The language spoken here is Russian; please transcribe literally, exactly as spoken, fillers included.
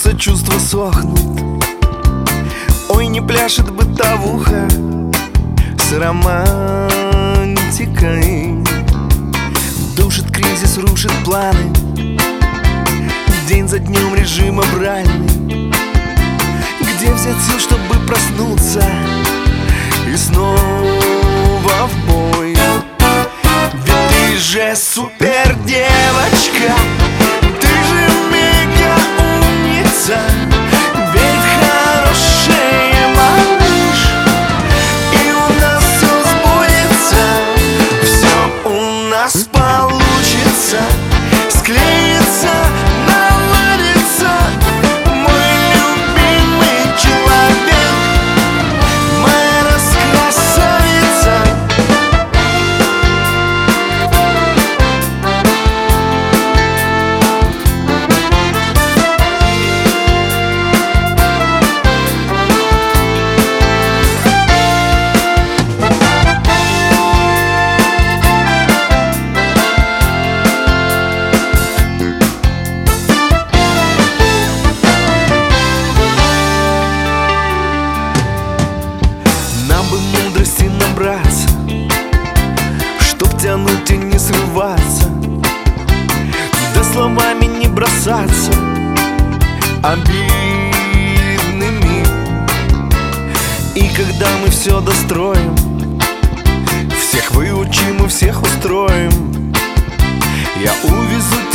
Кажется, чувства сохнут. Ой, не пляшет бытовуха с романтикой. Душит кризис, рушит планы. День за днем режим авральный. Где взять сил, чтобы проснуться и снова в бой? Ведь ты же супер девочка, ты же мега умница. Верь в хорошее, малыш, и у нас все сбудется. Все у нас получится, склеится, наладится. Мой любимый человек, моя раскрасавица. Мудрости набраться, чтоб тянуть и не срываться, да словами не бросаться обидными. И когда мы все достроим, всех выучим и всех устроим, я увезу тебя